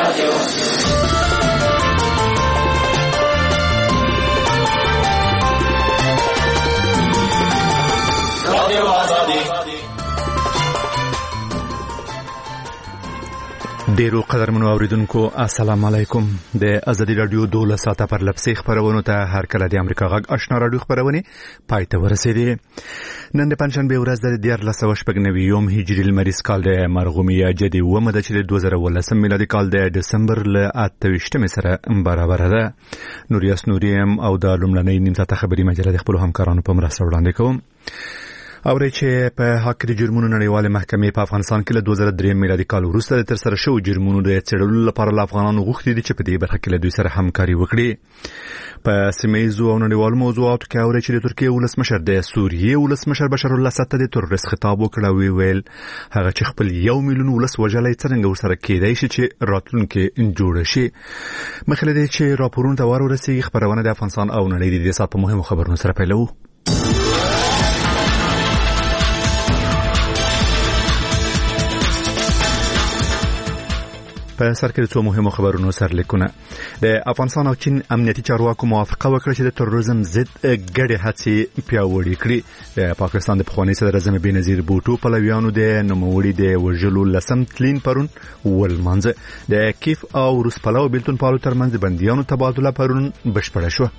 ډیرو قدرمنو اوریدونکو السلام علیکم. د ازادي رادیو 12 ساعته پر لپسې خبرونه ته هر کله د امریکا غږ آشنا رادیو خبرونه پای ته ورسېدې. نن د پنځشنبه ورځ د 1499 هجری لمریز کال د مرغومیه جدي ومه د 2018 میلادي کال د دسمبر ل 28 سره برابر ده. نوریاس نوریم او د لومړنۍ نیم ساعته خبري مجله د خپل همکارانو په مرسته وړاندې کوم. اوري چې په حق د جرمونو نړیواله محکمې په افغانستان کې له 2003 میلادي کال وروسته تر سره شو جرمونو د څېړلو لپاره له افغانانو غوښتي دي چې په دې برخه کې له دوی سره همکاري وکړي. په سیمه‌ییزو او نړیوالو موضوعاتو کې اوري چې د ترکیه ولسمشر د سوریې ولسمشر بشار الاسد ته د تروریست خطاب وکړ او ویل هغه چې خپل 1 میلیون ولس وژلای څنګه ورسره کېدای شي چې راتلونکي جوړ شي. مخکې له دې چې راپورونه ته ورسېږي خبرونه د افغانستان او نړۍ د دې سات په مهمو خبرونو سره پیلو. په سر کې څو مهمو خبرونو سرلیکونه. د افغانستان او چین امنیتي چارواکو موافقه وکړه چې د تروریزم ضد ګډې هڅې پیاوړې کړي. د پاکستان د پخوانی صدر اعظم بېنظیر بوټو پلویانو د نوموړي د وژلو لسم تلین پرون ولمانځه. د کیف او روس پلو بیلتون پالو ترمنځ د بندیانو تبادله پرون بشپړه شوه.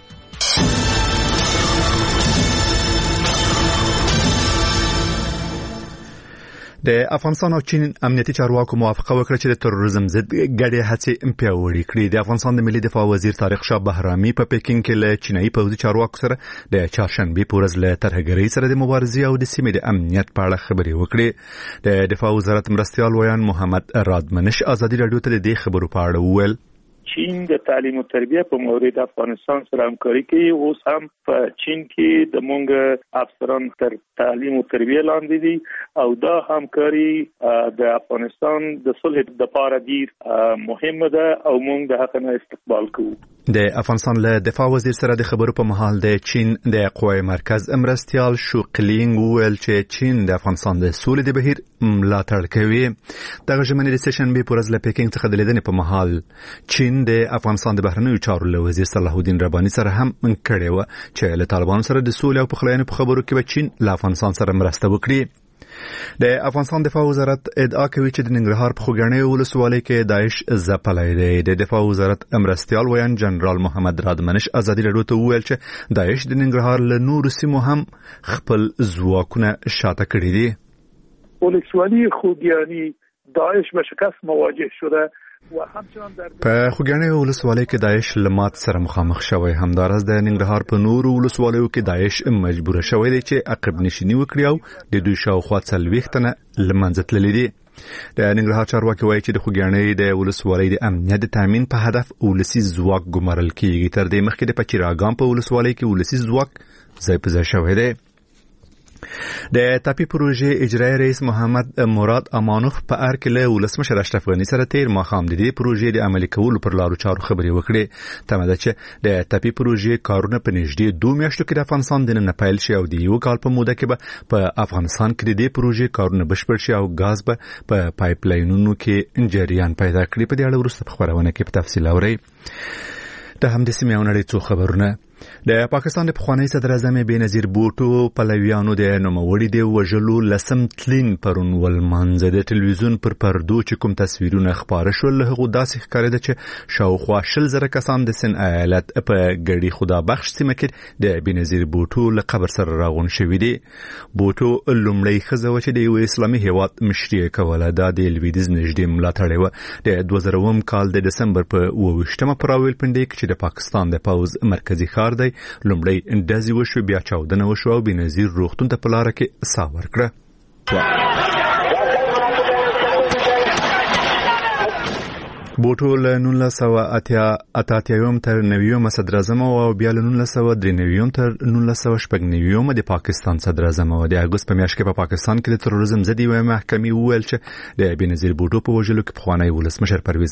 د افغانستان او چین امنیتي چارواکو موافقه وکړه چې د تروریزم ضد ګډې هڅې پیاوړې کړي. د افغانستان د ملي دفاع وزیر طارق شاه بهرامي په پکین کې له چینایي پوځي چارواکو سره د چهارشنبه په ورځ له ترهګرۍ سره د مبارزې او د سیمې د امنیت په اړه خبرې وکړې. د دفاع وزارت مرستیال ویان محمد رادمنش ازادي رادیو ته د دې خبرو په اړه وویل چین د تعلیم او تربیه په مورد افغانستان سره همکاري کوي. اوس هم په چین کې د مونږ افسران تر تعلیم او تربیه لاندې دي او دا همکاري د افغانستان د صلح لپاره ډیر مهمه ده او مونږ د هغه استقبال کوو. د افغانستان له دفاع وزیر سره د خبرو په مهال د چین د قوای مرکز مرستیال شوقلینګ ویل چې چین د افغانستان د سولې د بهیر ملاتړ کوي. دغه ژمنې د سشنبه په ورځ له پکین څخه د لیدنې په مهال چین د افغانستان د بهرنیو چارو له وزیر صلاح الدین رباني سره هم کړي و چې له طالبانو سره د سولې او پخلاینې په خبرو کې به چین له افغانستان سره مرسته وکړي. د افغانستان دفاع وزارت ادعا کوي چې د ننګرهار په خوګنۍ ولسوالۍ کې داعش ځپلی دی. د دفاع وزارت مرستیال ویان جنرال محمد رادمنش ازادي رادیو ته وویل چې داعش د ننګرهار له نورو سیمو هم خپل ځواکونه شاته کړي دي. ولسوالۍ خوګیاني داعش به شکست مواجه شده. په خوګنۍ ولسوالۍ کې داعش لمات سره مخامخ شوی. همدارس د ننګرهار په نورو ولسوالیو کې داعش مجبور شوی دی چې عقب نشینی وکړي او د دوی شاوخوا 40 تنه لمنځه تللي دي. د ننګرهار چارواکي وایي چې د خوګنۍ د ولسوالۍ د امنیت د تامین په هدف ولسی ځواک ګمارل کیږي. تر دې مخکې د پچیراګام په ولسوالۍ کې ولسی ځواک ځای په ځای شوی دی. د تاپی پروژې اجرایی رئیس محمد مراد امانوف په اړه کې له ولسمشر اشرف غنی سره تیر ماښام د دې پروژې د عملي کولو پر لارو چارو خبرې وکړې. تمه ده چې د تاپی پروژې کارونه په نږدې 2 میاشتو کې د افغانستان د نن پیل شي او د یو کال په موده کې به په افغانستان کې د دې پروژې کارونه بشپړ شي او غاز به په پایپ لاینونو کې جریان پیدا کړي. په دې اړه وروسته په خبرونه کې په تفصیل اورئ. د همدې سیمې او نړۍ څو خبرونه. د پاکستان د پخوانی صدر اعظم بېنظیر بوټو پلویانو د نوموړي د وژلو لسم تلین پرون ولمانځه. د ټلویزیون پر پردو چې کوم تصویرونه خپاره شول له هغو داسې ښکارېده چې شاوخوا 100,000 کسان د سن ایالت په ګړي خدا بخش سیمه کې د بېنظیر بوټو له قبر سره راغون شوي دي. بوټو لومړی ښځه وه چې د یو اسلامي هیواد مشري کوله. دا د لویدیځ نږدې ملاتړې وه. د 2000 کال د دسمبر په 28 په راولپنډۍ کې چې د پاکستان د پوځ مرکزی ښار دی لومړی ډزې وشوې، بیا چاودنه وشوه او بېنظیر روغتون ته په لاره کې ساه ورکړه. بوټو له 1988 تر 90 صدر اعظم او بیا له 1993 تر 1999 د پاکستان صدر اعظم او د اگست په میاشت کې په پاکستان کې د تروریزم ضد یوه محکمې وویل چې د بېنظیر بوټو په وژلو کې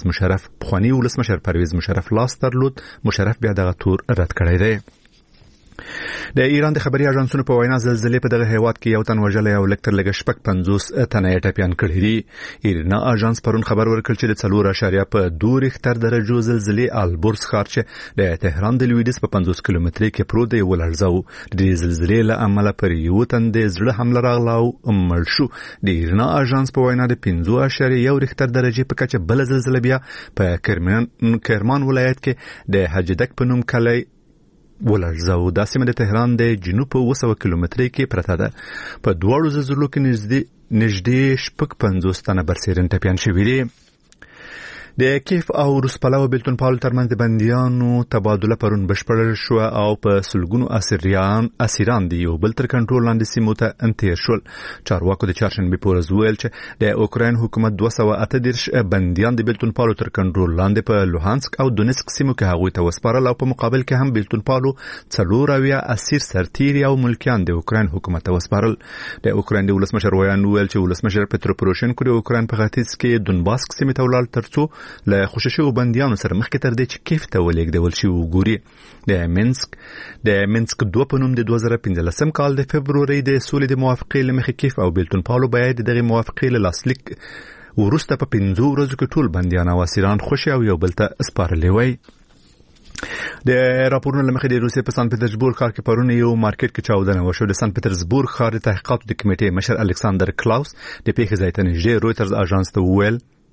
پخوانی ولسمشر پرویز مشرف لاس درلود. مشرف بیا دغه تور رد کړی دی. د ایران د خبري اژانسونو په وینا زلزلې په دغه هیواد کې یو تن وژل او لکټر لګ شپږ 50 تنه ټپيان کړي دي. ایرنا اژانس پرون خبر ورکړ چې د 4.2 ریختر درجو زلزلې البورز ښار چې د تهران د لویدیس په 50 کیلومتري کې پروت دی ولړزاو. د زلزلې له امله پر یو تن د زړه حمله راغله او مړ شو. د ایرنا اژانس په وینا د 5.1 ریختر درجه په کچه بل زلزلې بیا په کرمان ولایت کې د حجدک په نوم کلی ولړزاو. دا سیمه د تهران د جنوب په 200 کیلومتري کې پرته ده. په دواړو زلزلو کې نږدې 50 تنه برسېرن ټپيان شوي دي. د کیف او روسپلاو بیلتون پاول ترمنځ د بنديانو تبادله پرون بشپړ شو او په سلګونو اسیران دی یو بل تر کنټرول لاندې سیمو ته انتقال شول. چارواکو د چهارشنبه په ورځ ویل چې د اوکراین حکومت 238 بنديان د بیلتون پالو تر کنټرول لاندې په لوهانسک او دونیسک سیمو کې هغوی ته وسپارل او په مقابل کې هم بیلتون پالو 4 اسیر سرتیري او ملکیان د اوکراین حکومت ته وسپارل. د اوکراین د ولسمشر ویان ویل چې ولسمشر پترو پروشنکو د اوکراین په ختیځ کې دونباسک سیمه ته ولاړ ترڅو له خوششو بنديانو سره مخکې تر دې چې کیف ته ولېږدول شي وګوري. د منسک 2 په نوم د 2015 کال د فبروري د سولې د موافقې لمخې کیف او بیلتون پالو باید دغه موافقې له لاسلیک ورسته په 5 ورځو کې ټول بنديان او اسیران خوشي او یو بل ته سپارلې وای. د راپورونو لمخې د روسیې په سان پټرزبورګ ښار کې پرون یو مارکیټ کې چاودنه وشوه. د سان پټرزبورګ ښار تحقیقاتو د کمیټې مشر الکساندر کلاوس د پیښې ځای ته نږدې رويټرز اژانس ته وویل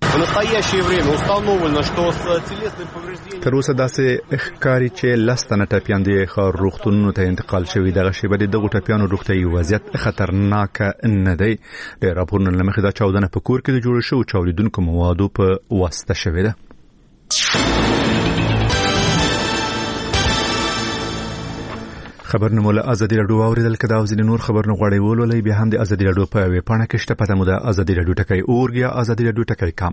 تر اوسه داسې ښکاري چې لستنه ټپيان د ښار روغتونونو ته انتقال شوي. دغه شیبه د دغو ټپيانو روغتیايي وضعیت خطرناک نه دی. د راپورونو لمخې دا چاودنه په کور کې د جوړ شوو چاودیدونکو موادو په واسطه شوې ده. خبرونه مولا ازادي رادیو اوریدل کدا او ځینې نور خبرونه غواړي ولولئ بیا هم د ازادي رادیو په ویب پاڼه کې شته پته مو د ازادي رادیو ټکی اورګ یا ازادي رادیو ټکی کام.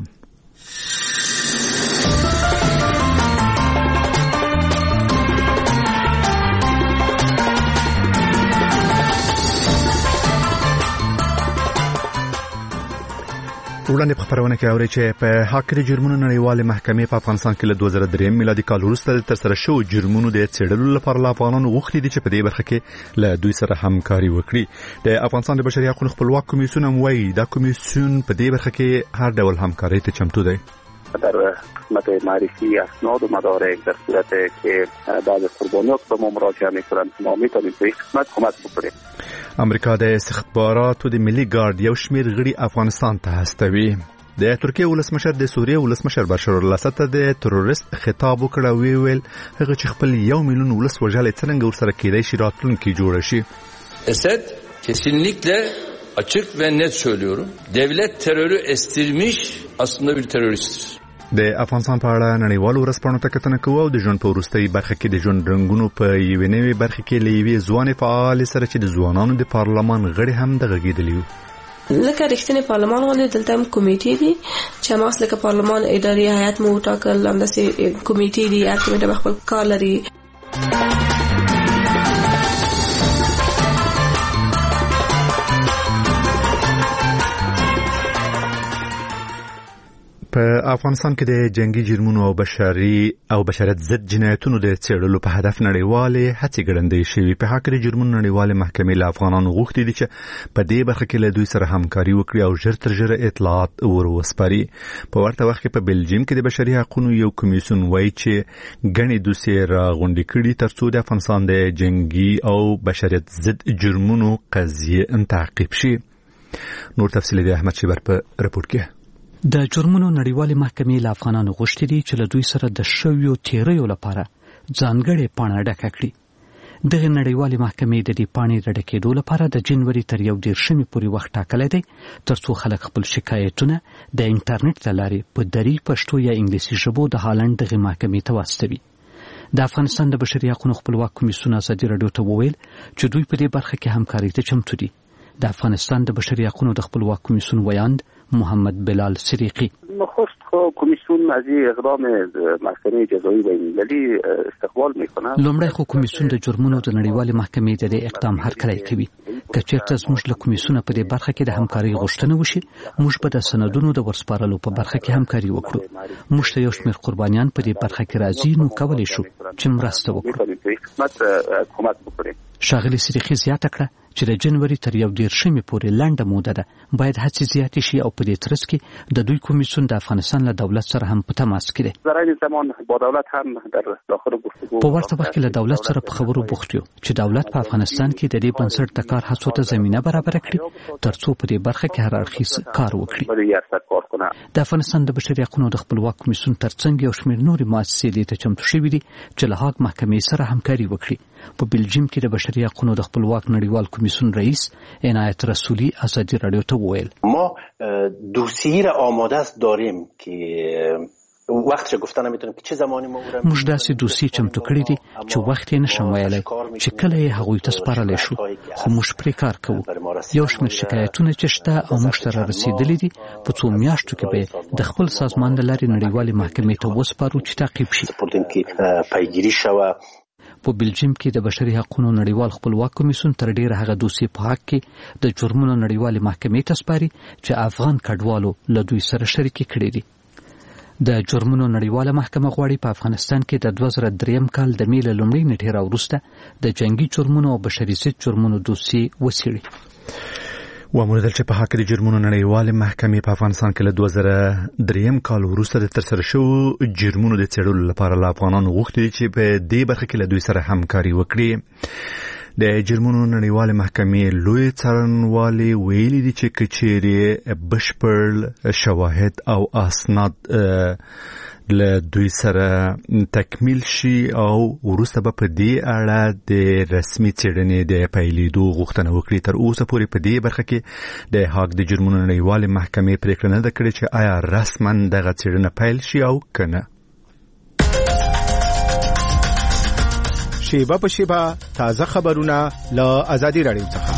وړاندې په خبرونه کې اوري چې په حق د جرمونو نړیوالې محکمې په افغانستان کې له 2003 میلادي کال وروسته تر سره شو جرمونو د څېړلو لپاره افغانانو غوښتي دي چې په دې برخه کې له دوی سره همکاري وکړي. د افغانستان د بشري حقوقو خپلواک کمیسیون هم وایي دا کمیسیون په دې برخه کې هر ډول همکاري ته چمتو دی. در خدمت معرفی اسناد و مدارک در صورت که بعض قربانیات به ما مراجعه میکنند ما میتونیم به خدمت کمک بکنیم. امریکا د استخباراتو د ملي ګارد یو شمیر غړي افغانستان ته هستوي. د ترکیه ولسمشر د سوریه ولسمشر بشار الاسد ته د تروریست خطاب وکړ او ویل هغه چې خپل 1 میلیون ولس وژل څنګه ورسره کېدای شي راتلونکي جوړ شي. Esed kesinlikle açık ve net söylüyorum. Devlet terörü estirmiş aslında bir teröristtir. د افغانستان په اړه نړیوالو ورځپاڼو ته کتنه کوو او د ژوند په وروستۍ برخه کې د ژوند رنګونو په یوې نوې برخه کې لیوي ځوانې فعال سره چې د ځوانانو د پارلمان غړي هم د غږیدلی وو. لکه رښتینی پارلمان غونډه دلته هم کمیټې دي چې ماس لکه پارلمان اداري هیئت مو ټاکل همداسې کمیټې دي هر کمیټه خپل کار لري. په افغانستان کې د جنگي جرمونو او بشریت ضد جنایتونو د څېړلو په هدف نړیوالې هڅې ګړندۍ شوې. په حق د جرمونو نړیوالې محکمې له افغانانو غوښتي دي چې په دې برخه کې له دوی سره همکاري وکړي او ژر تر ژره اطلاعات وروسپاري. په ورته وخت کې په بلجیم کې د بشري حقوقو یو کمیسیون وایي چې غني دوسیې راغونډې کړي ترڅو د افغانستان د جنگي او بشریت ضد جرمونو قضیه تعقیب شي. نور تفصیل د احمد شیبر په رپورت کې. د جرمونو نړیوالې محکمې له افغانانو غوښتي دي چې له دوی سره د شویو تیریو لپاره ځانګړې پاڼه ډکه کړي. دغه نړیوالې محکمې د دې پاڼې د ډکېدو لپاره د جنوري تر 11 پورې وخت ټاکلی دی ترڅو خلک خپل شکایتونه د انټرنیټ له لارې په دری پښتو یا انګلیسي ژبو د هالند دغه محکمې ته واستوي. د افغانستان د بشري حقوقو خپلواک کمیسیون ازادي رادیو ته وویل چې دوی په دې برخه کې همکاري ته چمتو دي. د افغانستان د بشري حقوقو د خپلواک کمیسیون ویاند محمد بلال سریقی نخست کمیسیون از اقدام محکمه جزایی بین‌المللی استقبال میکنه. لومړی خو کمیسیون د جرمونو د نړیوالې محکمې د اقدام هرکلی کوي. که چېرته زموږ له کمیسیونه په دې برخه کې د همکارۍ غوښتنه وشي موږ به د سندونو د ورسپارلو په برخه کې همکاري وکړو. موږ ته یو شمېر قربانیان په دې برخه کې راځي نو کولی شو چې مرسته وکړو. قسمت کمک بکنیم. ښاغلي صدیقي زیاته کړه چې د جنوري تر 11 پورې لنډه موده ده، باید هڅې زیاتې شي او په دې ترڅ کې د دوی کمیسیون د افغانستان له دولت سره هم په تماس کې دی. در زمان با دولت هم در داخل گفتگو په ورته وخت کې له دولت سره په خبرو بوخت یو چې دولت په افغانستان کې د دې بنسټ د کار هڅو ته زمينه برابر کړي ترڅو په دې برخه کې هر اړخیز کار وکړي. د افغانستان د بشري حقوقو د خپلواک کمیسیون ترڅنګ یو شمېر نورې مؤسسې دې ته چمتو شوې دي چې له هاګ محکمې سره همکاري وکړي. په بلجیم کې د بشري حقوقو د خپلواک نړیوال کمیسیون رئیس عنایت رسولی ازادي رادیو ته وویل ما دوسیه را آماده است داریم که وقتش گفتن نمیتونم که چه زمانی موږ داسې دوسیه چمتو کړې دي چې وخت یې نشم ویلی چې کله یې هغوی ته سپارلی شو، خو موږ پرې کار کوو. یو شمېر شکایتونه چې شته او موږ ته را رسېدلي دي په څو میاشتو کې به د خپل سازمان د لارې نړیوالې محکمې ته وسپارو چې تعقیب شي. پیگیری شوه. په بلجیم کې د بشري حقوقو نړیوال خپلواک کمیسیون تر ډیره هغه دوسیې په حق کې د جرمونو نړیوالې محکمې ته سپاري چې افغان کډوالو له دوی سره شریکې کړې دي. د جرمونو نړیواله محکمه غواړي په افغانستان کې د 2003 کال د مې له لومړۍ نېټې راوروسته د جنگي جرمونو او بشري ضد جرمونو دوسیې وڅېړي. وموندل چې په حق د جرمونو نړیوالې محکمې په افغانستان کې له 2003 کال وروسته د ترسره شوو جرمونو د څېړلو لپاره له افغانانو غوښتي دي چې په دې برخه کې له دوی سره همکاري وکړي. د جرمونو نړیوالې محکمې لوی څارنوالي ویلي دي چې کچېرې بشپړ شواهد او اسناد له دوی سره تکمیل شي او وروسته به په دې اړه د رسمي څېړنې د پیلېدو غوښتنه وکړي. تر اوسه پورې په دې برخه کې د هاګ د جرمونو نړیوالې محکمې پریکړه نه ده کړې چې آیا رسما دغه څېړنه پیل شي او که نه. شیبه په شیبه تازه خبرونه له ازادي رادیو څخه.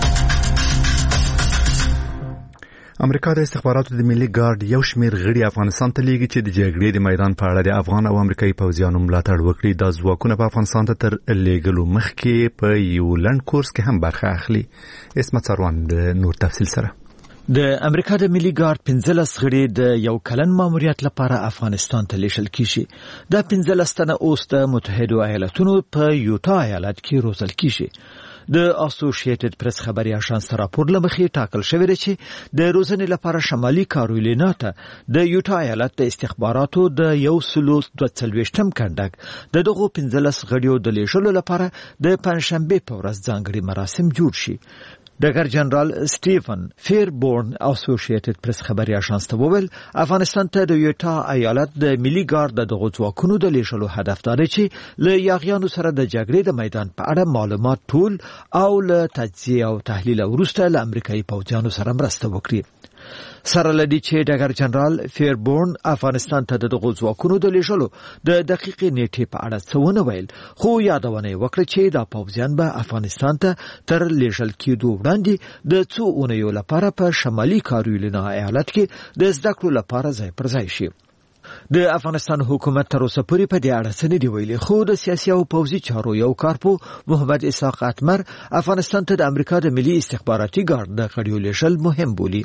امریکا د استخباراتو د ملي ګارد یو شمېر غړي افغانستان ته لیږي چې د جګړې د میدان په اړه د افغان او امریکایي پوځیانو ملاتړ وکړي. دا ځواکونه په افغانستان ته تر لیږلو مخکې په یو لنډ کورس کې هم برخه اخلي. اسمت سروان د نور تفصیل سره. د امریکا د ملي ګارد 15 غړي د یو کلن ماموریت لپاره افغانستان ته لیږل کیږي. دا 15 تنه اوس د متحده ایالاتونو په یوتا ایالت کې روزل کیږي. د اسوسییټډ پریس خبري اژانس راپور لمخې ټاکل شوی دی چې د روزنې لپاره شمالي کارولینا ته د یوتا ایالت د استخباراتو د 122 کنډک د دغو 15 غړیو د لیږلو لپاره د پنځشنبه په ورځ ځانګړي مراسم جوړ شي. ډګر جنرال سټیفن فیربورن اسوسییټډ پریس خبري اژانس ته وویل افغانستان ته د یوتا ایالت د ملي ګارد د ځواکونو د لیږلو هدف دا دی چې له یاغیانو سره د جګړې د میدان په اړه معلومات ټول او له تجزیه او تحلیل وروسته له امریکایي پوځیانو سره مرسته وکړي. سره لدی چې ډګر جنرال فیربورن افغانستان ته د ځواکونو د لیږلو د دقیقې نیټې په اړه څه ونه ویل، خو یادونه وکړه چې دا پوځیان به افغانستان ته تر لیږل کېدو وړاندې د څو اونیو لپاره په شمالي کارولینا ایالت کې د زده کړو لپاره ځای پر ځای شي. د افغانستان حکومت تر اوسه پورې په دې اړه څه نه دی ویلي، خو د سیاسي او پوځي چارو یو کارپو محمد اسحاق اتمر افغانستان ته د امریکا د ملي استخباراتي ګارد د غړیو لیږل مهم بولي.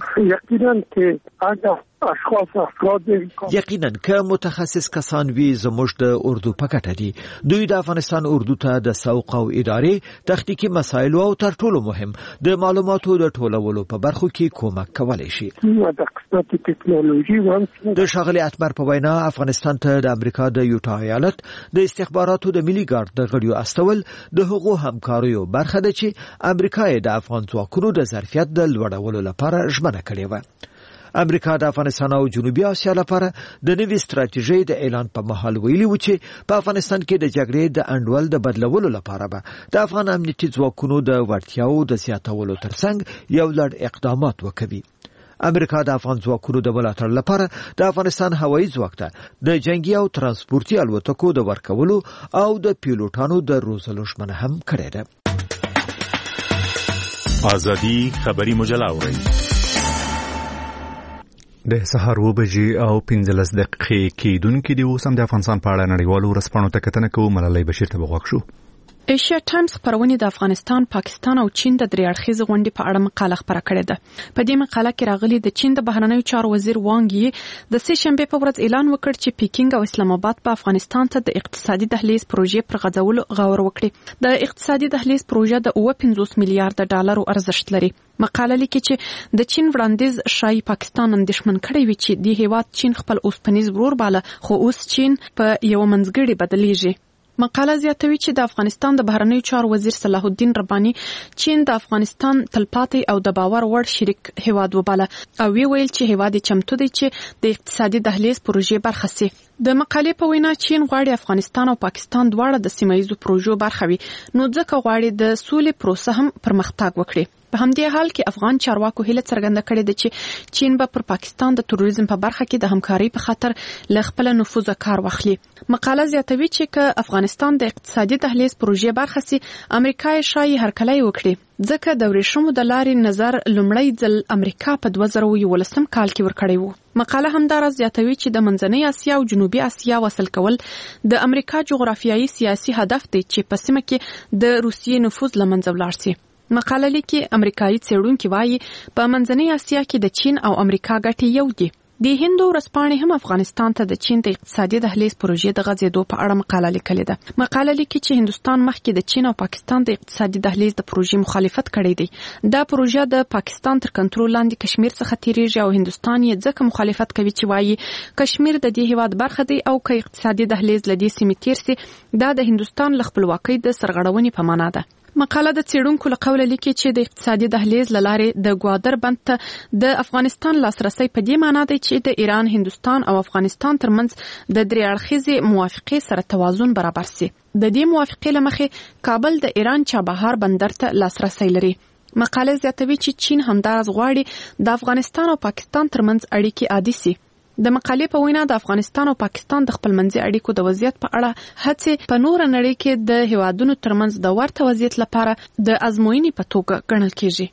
یقینا که متخصص کسان وی زموږ د اردو په ګټه دي. دوی د افغانستان اردو ته د سوق او ادارې تخنیکی مسایل او تر ټولو مهم د معلوماتو د ټولولو په برخو کې کومک کولی شي. د ښاغلي اتمر په وینا افغانستان ته د امریکا د یوتا ایالت د استخباراتو د ملي ګارد د غړیو استول د هغو همکاریو برخه ده چې امریکا د افغان ځواکونو د ظرفیت د لوړولو لپاره ژمنه کړې و. امریکا د افغانستان او جنوبي اسیا لپاره د نوې ستراتیژۍ د اعلان په مهال ویلي و چې په افغانستان کې د جګړې د انډول د بدلولو لپاره به د افغان امنیتي ځواکونو د وړتیاو د زیاتولو ترڅنګ یو لړ اقدامات وکوي. امریکا د افغان ځواکونو د ملاتړ لپاره د افغانستان هوایي ځواک ته د جنگي او ترانسپورتي الوتکو د ورکولو او د پیلوټانو د روزلو ژمنه هم کړې ده. ازادي خبري مجله اورئ. د سهار 2:15 کېدونکې دی. اوس هم د افغانستان په اړه نړیوالو ورځپاڼو ته کتنه کوو. ملالۍ بشیر ته بغوښ شو. ایشیا ټایمز خبرونه د افغانستان، پاکستان او چین د درې اړخیز غونډې په اړه مقاله خبره کړې ده. په دې مقاله کې راغلي د چین د بهرنیو چارو وزیر وانګ یي د سه شنبه په ورځ اعلان وکړ چې پیکینګ او اسلام آباد په افغانستان ته د اقتصادي دهلیز پروژې پر غځولو غور وکړي. د اقتصادي دهلیز پروژه د 50 میلیارډ ډالرو ارزښت لري. مقاله لیکي چې د چین وړاندیز شای پاکستان اندېښمن کړی وي چې د هیواد چین خپل اوسپنیز ورور باله، خو اوس چین په یو منځګړي بدلیږي. مقاله زیاتوي چې د افغانستان د بهرنیو چارو وزیر صلاح الدین رباني چین د افغانستان تلپاتې او د باور وړ شریک هیواد وباله او ویل چې هیواد چمتو دی چې د اقتصادي دهلیز پروژې برخه سي. د مقالې په وینا چین غواړي افغانستان او پاکستان دواړه د سیمایي پروژو برخه وي، نو ځکه غواړي د سولې پروسه هم پرمختګ وکړي. په همدې حال کې افغان چارواکو هیله څرګنده کړې ده چې چین به پر پاکستان د تروریزم په برخه کې د همکاري په خاطر له خپل نفوذ کار واخلي. مقاله زیاتوي چې که افغانستان د اقتصادي دهلیز پروژې برخه سي، امریکا یې شایي هرکلی وکړي، ځکه د ورېښمو د لارې نظر لومړی ځل امریکا په 2011 کال کې ورکړی وو. مقاله همداراز زیاتوي چې د منځنۍ اسیا او جنوبي اسیا وصل کول د امریکا جغرافیایي سیاسي هدف دی چې په سیمه کې د روسیې نفوذ له منځه ولاړ شي. مقاله لیکي امریکایي څېړونکي وایي په منځنۍ اسیا کې د چین او امریکا ګټې یو دي. د هند ورځپاڼې هم افغانستان ته د چین د اقتصادي دهلیز پروژې د غځېدو په اړه مقاله لیکلې ده. مقاله لیکي چې هندستان مخکې د چین او پاکستان د اقتصادي دهلیز د پروژې مخالفت کړی دی. دا پروژه د پاکستان تر کنټرول لاندې کشمیر څخه تیریږي او هندستان یې ځکه مخالفت کوي چې وایي کشمیر د دې هیواد برخه دی او که اقتصادي دهلیز له دې سیمې تیر سي دا د هندستان له خپلواکۍ د سرغړونې په معنا ده. مقاله د څېړونکو له قوله لیکي چې د اقتصادي دهلیز له لارې د ګوادر بند ته د افغانستان لاسرسی په دې معنا دی چې د ایران، هندستان او افغانستان ترمنځ د درې اړخیزې موافقې سره توازن برابر سي. د دې موافقې له مخې کابل د ایران چابهار بندر ته لاسرسی لري. مقاله زیاتوي چې چین همداراز غواړي د افغانستان او پاکستان ترمنځ اړیکې عادي سي. د مقالې په وینا د افغانستان او پاکستان د خپلمنځي اړیکو د وضعیت په اړه هڅې په نور نړۍ کې د هیوادونو ترمنځ د ورته وضعیت لپاره د ازموینې په توګه ګڼل کیږي.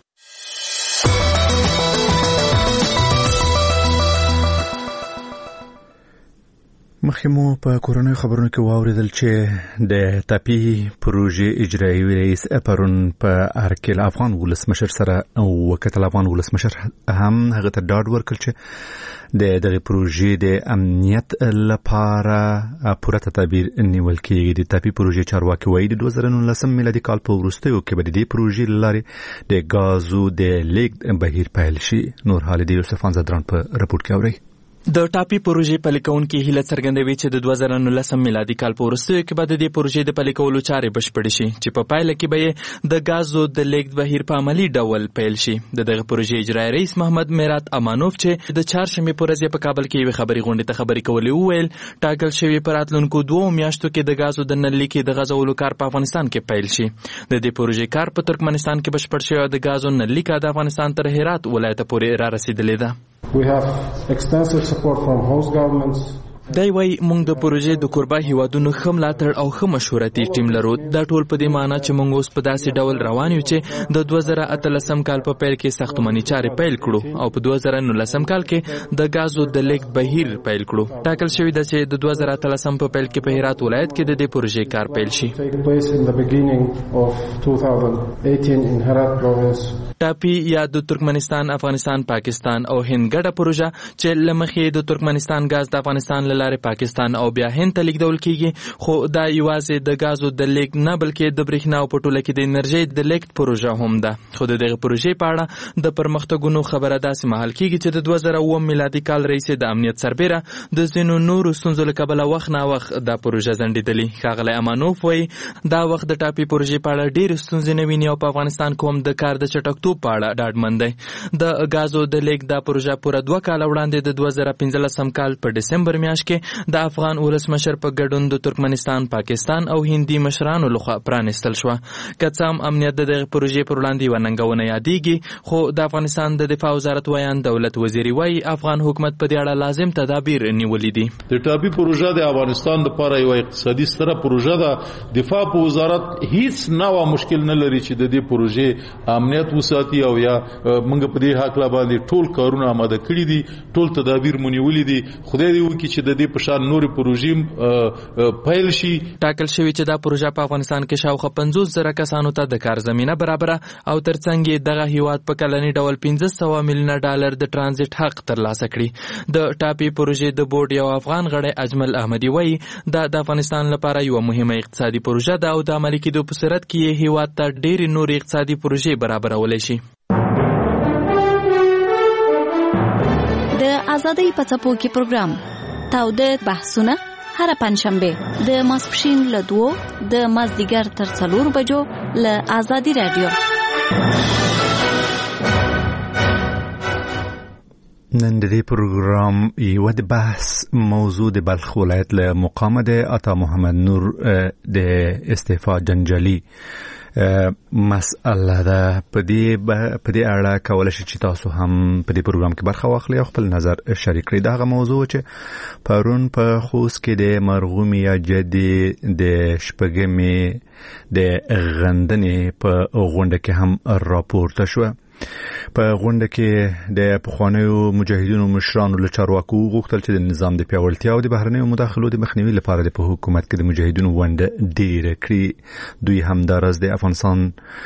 مخکې مو په کورونو خبرونو کې واوریدل چې د تاپی پروژې اجرایي رئیس پرون په ارکل افغان ولسمشر سره او وکتل افغان ولسمشر هم هغه ته ډاډ ورکړ چې د دغه پروژې د امنیت لپاره پوره تدابیر نیول کېږي. د تاپی پروژې چارواکي وایي د 2019 میلادي کال په وروستیو کې به د دې پروژې لارې د غازو د لیږد بهیر پیل شي. نور حال د یوسف انزدران په رپورټ کې اوري. د ټاپی پروژې پلي کوونکي هیله څرګندوي چې د 2019 میلادي کال په وروستیو کې به د دې پروژې د پلي کولو چارې بشپړې شي چې په پایله کې به د غازو د لیږد بهیر په عملی ډول پیل شي. دغه پروژې اجرایي رئیس محمد میرات امانوف چې د چهارشنبې په ورځ په کابل کې یو خبري غونډې ته خبري کولې وویل ټاکل شوی په راتلونکو 2 میاشتو کې د غازو د نل لیکې د غځولو کار په افغانستان کې پیل شي. د دې پروژې کار په ترکمنستان کې بشپړ شوی او د غازو نل لیکه د افغانستان تر هرات ولایت پورې را رسیدلې ده. We have extensive support from host governments. دای وای موږ د پروژې د کوربه هیوادونو ښه ملاتړ او ښه مشورتي ټیم لرو. دا ټول په دې معنی چې موږ اوس په داسې ډول روان یو چې د 2018 کال په پیل کې ساختماني چارې پیل کړو او په 2019 کال کې د غازو د لیږد بهیر پیل کړو. ټاکل شوی ده چې د 2018 په پیل کې په هرات ولایت کې د دې پروژې کار پیل شي. ټاپی یا د ترکمنستان، افغانستان، پاکستان او هند ګډه پروژه چې لمخې د ترکمنستان غاز د افغانستان لاره پاکستان او بیا هند ته لیږدول کیږي، خو دا یوازې د غازو د لیږد نه بلکې د برېښنا او پټوله کې د انرژي د لیږد پروژه هم ده. خو دغه پروژې په اړه د پرمختګونو خبره داسې مهال کیږي چې د 2009 میلادي کال رئیس د امنیت سربېره د ځینو نورو ستونزو له کبله وخت نه وخت دا پروژه ځنډېدلې. ښاغلی امانوف وایي دا وخت د ټاپي پروژې په اړه ډېرې ستونزې نه ویني او په افغانستان کې هم د کار د چټکتوب په اړه ډاډمن دی. د غازو د لیږد دا پروژه پوره 2 کاله وړاندې د 2015 کال په ډسمبر میاشت کې د افغان ولسمشر په ګډون د ترکمنستان، پاکستان او هندي مشرانو لخوا پرانستل شوه. که څه هم امنیت د دغه پروژې پر وړاندې یوه ننګونه یادېږي، خو د افغانستان د دفاع وزارت ویان دولت وزیري وایي افغان حکومت په دې اړه لازم تدابیر نیولي دي. د ټاپي پروژه د افغانستان لپاره یو اقتصادي ستره پروژه ده. دفاع په وزارت هیڅ نوع مشکل نه لري چې د دې پروژې امنیت وساتي او یا موږ په دې حق لا باندې ټول کارونه آماده کړی دي، ټول تدابیر مونیولې دي. خدای دې وکړي چې د د دې په شان نورې پروژې پیل شي. ټاکل شوی چې دا پروژه په افغانستان کې شاوخوا 50,000 کسانو ته د کار زمینه برابره او ترڅنګ یې دغه هیواد په کلنی ډول $1500 میلیونه د ترانزیت حق ترلاسه کړي. د ټاپي پروژې د بورډ یو افغان غړی اجمل احمدي وایي دا د افغانستان لپاره یو مهمه اقتصادي پروژه ده او د عملي کېدو په صورت کې یې هیواد ته ډېرې نورې اقتصادي پروژې برابرولی شي. د ازادۍ په څپو کې پروګرام تاوده بحثونه هر پنځشنبه د ماسپښین له 2 د مازدیګر تر 4 بجو له ازادي رادیو. نن د دې پروګرام یو د بحث موضوع د بلخ ولایت له مقام د عطا محمد نور د استعفا جنجالي مسأله ده. په دې اړه کولای شي چې تاسو هم په دې پروګرام کې برخه واخلئ او خپل نظر شریک کړئ. دا موضوع چې پرون په خوست کې د مرغومي جدي د شپږمې د غندنې په غونډه کې هم راپورته شو. په غونډه کې د پخوانیو مجاهدینو مشرانو له چارواکو غوښتل چې د نظام د پیاوړتیا او د بهرنیو مداخلو د مخنیوي لپاره د حکومت کې د مجاهدینو ونډه ډیره کړي. دوی همدارس د افغانستان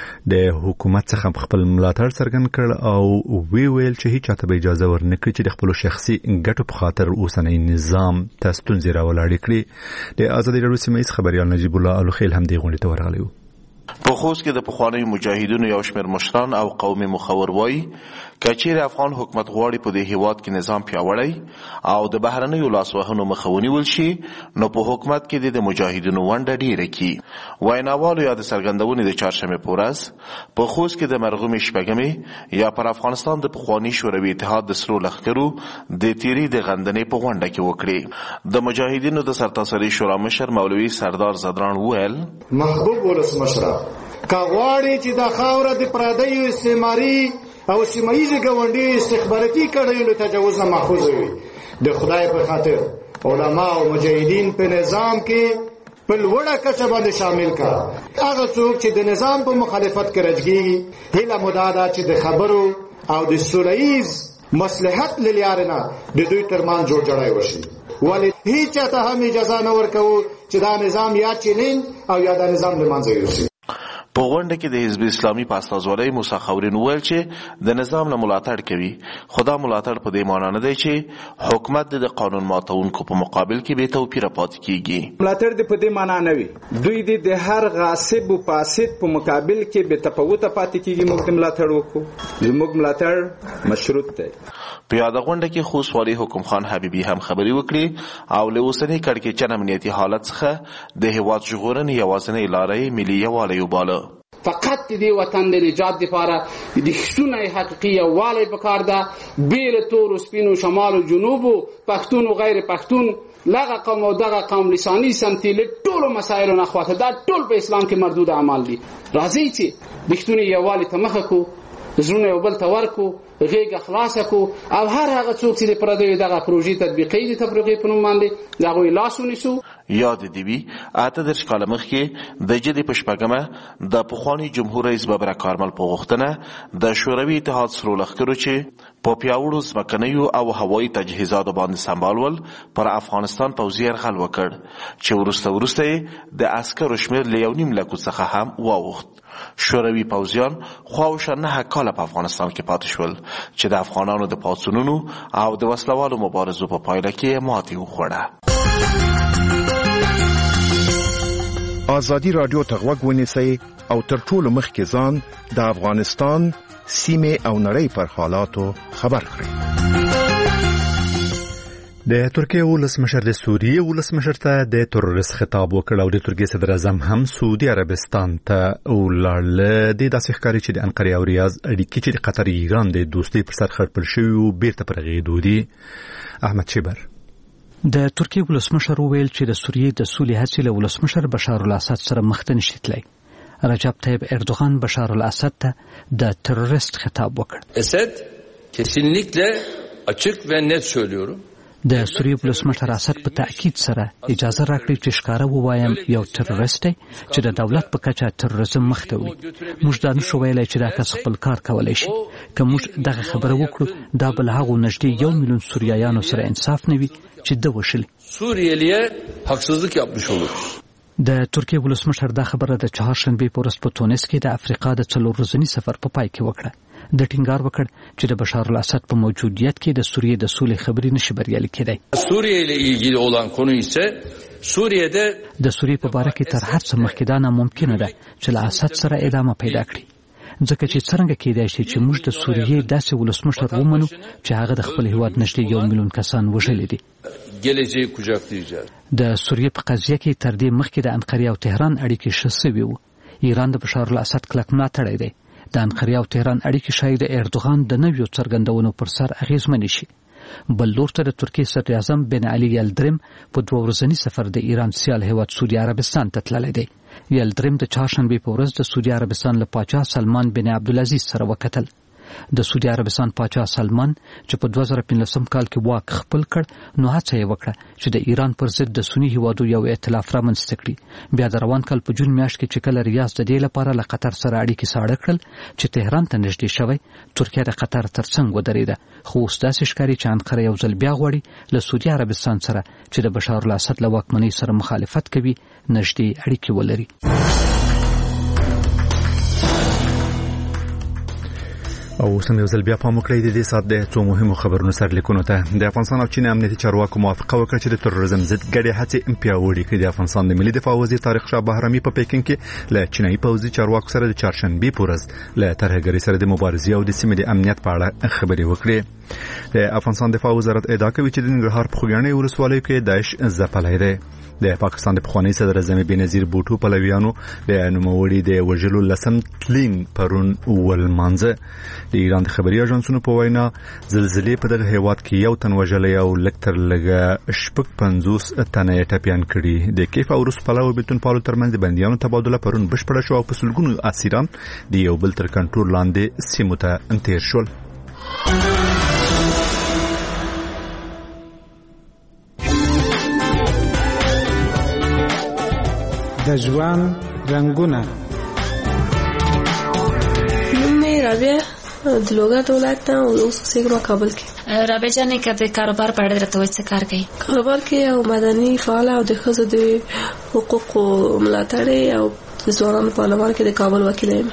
د حکومت څخه خپل ملاتړ څرګند کړ او ویل چې هیڅ چاته به اجازه ورنکړي چې د خپل شخصي ګټو په خاطر اوسنی نظام ته ستونزې راولاړې کړي. د ازادي راډیو سیمه خبريال نجیب الله الخیل هم دې غونډې ته ورغلی و. په خوست کې د پخوانیو مجاهدینو یو شمېر مشران او قومي مخور وایي که چیرې افغان حکومت غواړي په دې هیواد کې نظام پیاوړی او د بهرنیو لاسوهنو مخه ونیول شي نو په حکومت کې د مجاهدینو ونډه ډیره کړي. ویناوالو یا د څرګندونې د چهارشنبې په ورځ په خوست کې د مرغومي شپږمې یا پر افغانستان د پخواني شوروي اتحاد د سرو لښکرو د تیری د غندنې په غونډه کې وکړي. د مجاهدینو د سرتاسري شورا مشر مولوي سردار زدران وویل محبوب ولسمشر کاغواړي چې د خاوره د پردیو استعماري او سیمایي ګوندي استخباراتي کړیو تجاوز نه محفوظ وي. د خدای په خاطر علما او مجاهدین په نظام کې په لوړه کچه باندې شامل کا. هغه څوک چې د نظام په مخالفت کې راځي هله مدادا چې د خبرو او د سولهیز مصلحت للیارنه د دوی ترمان جوړجړای وشي. ولی هیڅ ته هم اجازه نه ورکوي چې دا نظام یا چینین او یا دا نظام له منځه یوسي. په غونډه کې د حزب اسلامي په استازولۍ موسی خورین وویل چې د نظام نه ملاتړ کوي خو دا ملاتړ په دې معنی نه دی چې حکومت د قانون ماتونکو په مقابل کې بې توپیره پاتې کیږي. ملاتړ د په دې معنی نه وي دوی د هر غاصب او فاسد په مقابل کې بې تفاوته پاتې کیږي. موږ ملاتړ وکړو زموږ ملاتړ مشروط دی. په یاد غونډه کې خوست والي حکم خان حبیبي هم خبري وکړي او له اوسنۍ کړکېچن امنیتي حالت څخه د هیواد ژغورنې یوازینۍ لارې ملي یووالی وباله. فقط دې وطن د نجات لپاره د رښتونی حقیقي یووالی پکار ده بې له تورو سپینو شمال او جنوب پښتون او غیر پښتون لغه قوم او دغه قوم لساني سمتي له ټولو مسایلو نه خواته دا ټول په اسلام کې مردود اعمال دي. راځي چې رښتونی یووالی ته مخه کو زړونه یو بل ته ورکو غېږه خلاصه کو او هر هغه څوک چې د پردیو دغه پروژې تطبیقي د تفریقې په نوم باندې د هغوی لاس ونیسو. یاد دی وی اته د کال مخکې د جدي پشپګمه د پخوانی جمهور رئیس بابر کارمل په غوښتنه د شوروي اتحاد سرو لښکرو چې په پیاوړو ځمکنیو او هوایي تجهیزاتو باندې سمبالول پر افغانستان پوځي یرغل وکړ چې وروسته د عسکرو شمېر له 1.5 لک څخه هم واوښت. شوروي پوځیان خواوشا 9 کاله په افغانستان کې پاتې شول چې د افغانانو د پاڅونونو او د وسلوالو مبارزو په پایله کې ماتې وخوړه. ازادي رادیو ته غوږ ونیسئ او تر ټولو مخکې ځان د افغانستان سیمې او نړۍ پر حالاتو خبر کړئ. د ترکیه ولسمشر د سوریې ولسمشر ته د تروریست خطاب وکړ او د ترکیه صدر اعظم هم سعودي عربستان ته ولاړ. د داسې ښکاري چې د انقرې او ریاض اړیکې چې د قطر ایران د دوستۍ پر سر خړپړ شوي وو بیرته پر رغېدو دي. احمد شیبر د ترکیه ولسمشر وویل چې د سوریې د سولې هڅې له ولسمشر بشار الاسد سره مخ ته نشي تللی. رجب طیب اردوغان بشار الاسد ته د تروریست خطاب وکړ. اسد kesinlikle açık ve net söylüyorum. د سوریې ولسمشر اسد په تاکید سره اجازه راکړي چې ښکاره ووایم یو تروریست دی چې د دولت په کچه تروریزم مخته وړي. موږ دا نشو ویلی چې دا کس خپل کار کولی شي. که موږ دغه خبره وکړو دا به له هغو نږدې 1 میلیون سوریایانو سره انصاف نه وي چې ده وشلي. Suriyeliye haksızlık yapmış oluruz. د ترکیې ولسمشر دا خبره د چهارشنبې په ورځ په تونس کې د افریقا د 4 ورځني سفر په پای کې وکړه. د ټینګار وکړ چې د بشار الاسد په موجودیت کې د سوریې د سولې خبرې نشي بریالي کېدی. Suriye ile ilgili olan konu ise Suriye'de د سوریې په باره کې تر هر څه مخکې دا ناممکنه ده چې له اسد سره ادامه پیدا کړي. ځکه چې څنګه کېدای شي چې موږ د سوریې داسې ولسمشر ومنو چې هغه د خپل هیواد نږدې 1 میلیون کسان وژلي دي. geleceği kucaklayacağız. د سوریې په قضیه کې تر دې مخکې د انقرې او تهران اړیکې ښه سوي وو. ایران د بشار الاسد کلک ملاتړی دی. د انقرې او تهران اړیکې شاید د اردوغان د نویو څرګندونو پر سر اغیزمنې شي. بل لور ته د ترکیې صدر اعظم بن علي یلدریم په 2 ورځني سفر د ایران سیال هیواد سعودي عربستان ته تللی دی. یلدریم د چهارشنبې په ورځ د سعودي عربستان له پاچا سلمان بن عبدالعزیز سره وکتل. د سعودي عربستان پاچا سلمان چې په 2015 کال کې واک خپل کړ نو هڅه یې وکړه چې د ایران پر ضد د سنی هیوادو یو ائتلاف رامنځته کړي. بیا د روان کال په جون میاشت کې چې کله ریاض د دې لپاره له قطر سره اړیکې ساړه کړل چې تهران ته نږدې شوی، ترکیه د قطر ترڅنګ ودرېده. خو اوس داسې ښکاري چې انقره یو ځل بیا غواړي له سعودي عربستان سره چې د بشار الاسد له واکمنۍ سره مخالفت کوي نږدې اړیکې ولري. او سم یو ځل بیا پام وکړئ د دې سات د څو مهمو خبرونو سرلیکونو ته. د افغانستان او چین امنیتي چارواکو موافقه وکړه چې د تروریزم ضد ګډې هڅې پیاوړې کړي. د افغانستان د ملي دفاع وزیر طارق شاه بهرامي په پیکینګ کې له چینایي پوځي چارواکو سره د چهارشنبې په ورځ له ترهګرۍ سره د مبارزې او د سیمې د امنیت په اړه خبرې وکړې. د افغانستان دفاع وزارت ادعا کوي چې د ننګرهار په خوږیاڼي ولسوالۍ کې داعش ځپلی دی. د پاکستان د پخوانی صدر اعظم بنظیر بوټو پلویانو د نوموړي د وژلو لسم تلینګ پرون ولمانځه. د ایران د خبري اژانسونو په وینا زلزلې په دغه هیواد کې یو تن وژلې او لکتر لګه 50 تنه ټپيان کړي. د کیف او روس پلو بیتون پالو ترمنځ د بنديانو تبادله پرون بشپړه شو او په سلګونو اسیران د یو بل تر کنټرول لاندې سیمو ته تیر شول. د ژوند رنگونه مې رابعه د لوګا دولت ته اوس څنګه کابل کې رابعه جانې کده کاروبار په اړه درته وایي څه کار کوي؟ کاروبار کې او مدني فعال او د ښځو د حقوقو ملاتړ او د ځوانانو پارلمان کې د کابل وکیل یم.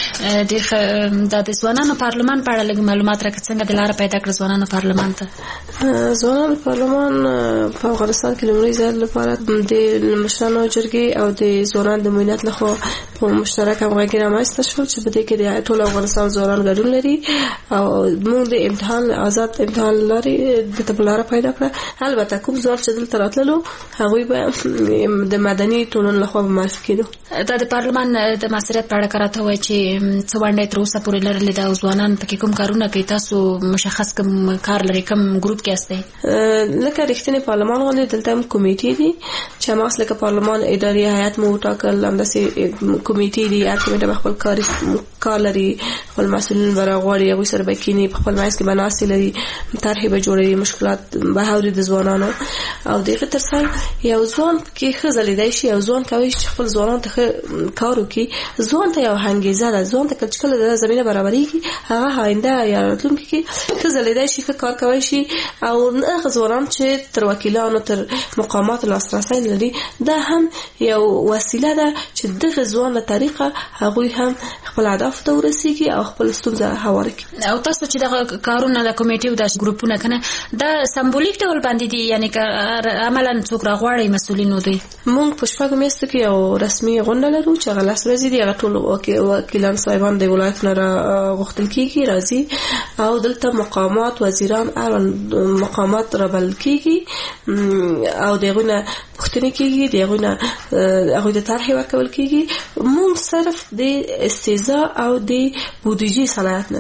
د ځوانانو پارلمان په اړه لږ معلومات راکړه. څنګه د لار پیدا کړ ځوانانو پارلمان ته؟ ځوانانو پارلمان په افغانستان کې لومړی ځل لپاره د مشرانو جرګې او د ځوانانو د ملت لخوا په مشترک همغږي رامنځته شو چې په دې کې د ټول افغانستان ځوانان ګډون لري او موږ د امتحان آزاد امتحان لري د تبلاره پیدا کړه. البته کوم ځوان چې دلته راتللو هغوی به د مدني ټولنې لخوا به معرفي کېدو. دا د پارلمان د مسؤلیت په اړه کراته وایي چې څه ونډه تر اوسه پورې لرلې ده او ځوانان پکې کوم کارونه کوي؟ تاسو مشخص کوم کار لري؟ کوم ګروپ کې یاستئ؟ لکه رښتینی پارلمان غوندې دلته هم کمیټې دي چې هماغسې لکه پارلمان اداري هیئت مو وټاکل، همداسې کمیټې دي. هر کمیټه به خپل کار لري، خپل مسؤلین به راغواړي، هغوی سره به کیني، په خپل منځ کې به ناستې لري، طرحې به جوړوي، مشکلات به اوري د ځوانانو. او د هغې تر څنګ یو ځوان کې ښه ځلېدی شي، یو ځوان کولی شي خپل ځوانانو ته ښه کار وکړي. ځوان ته یو انګېزه ده، ځوان ته چې کله د زمینه برابرېږي هغه آینده یا راتلونکي کې ښه ځلېدی شي، ښه کار کولی شي. او هغه ځوانان چې تر وکیلانو تر مقاماتو لاسرسی لري دا هم یو وسیله ده چې دغه ځوان له طریقه هغوی هم خپل اهدافو ته ورسېږي او خپل ستونزه هواره کړي. او تاسو چې دغه کارونه د کمیټې او د ګروپونه کنه دا سمبولیک ډول باندې دي، یعنی که عملاً څوک راغواړي مسؤلینو دوی؟ موږ په شپږو میاشتو کې یو رسمي غونډه لرو چې هغه 10 ورځې دي. هغه ټول وکیلان صاحبان د ولایتونو راغوښتل کېږي، راځي او دلته مقامات وزیران اړوند مقامات رابلل کېږي او د هغوی نه پوښتنې کېږي، د هغوی د طرحې ورکول کېږي. موږ صرف د استیضاح او د بودیجې صلاحیت نه لرو.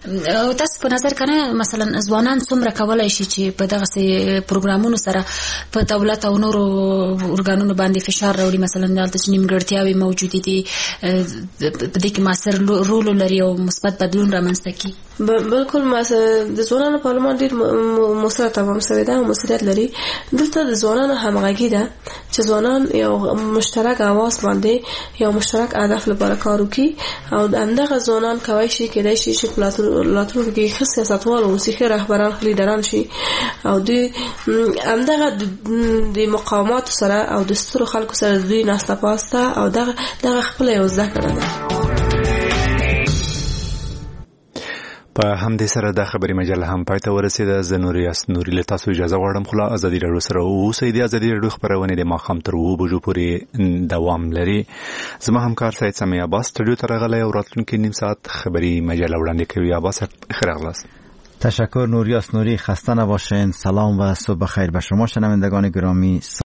او تاسو په نظر کنه مثلا ځوانان څومره کولای شي چې په دغه پروګرامونو سره په دولت او نورو ارګانونو باندې فشار راوړي، مثلا دلته چې نیمګړتیاوې موجودې دي په دې کې مؤثر رول لري او مثبت بدلون رامنځته کوي؟ بالکل د ځوانانو پارلمان ډیر موثر تمام شوی دی او مسؤلیت لري. دلته د ځوانانو همغږي ده چې ځوانان یو مشترک اواز باندې یو مشترک هدف لپاره کار وکړي او همدغه ځوانان کوي شي کېدای شي چې راتلونکي کې ښه سیاستوال او ښه رهبران لیډران شي او دوی همدغه د مقاومت سره او د سترو خلکو سره دوی ناسته پاسته او دغه خپل یو ځای کړل. په همدې سره د خبري مجله هم پای ته ورسېده. زه نوري له تاسو اجازه غواړم خو لا ازادي راډیو سره اوسئ. د ازادي راډیو خبرونه د ماښام تر 2 بجو پورې دوام لري. زما همکار سید سامي عباس سټوډیو ته راغلی او راتلونکي نیم ساعت خبري مجله وړاندې کوي. عباس خیر اغلاس. تشکر نوریاس نوری، خسته نباشین. سلام و صبح بخیر به شما شنوندگان گرامی.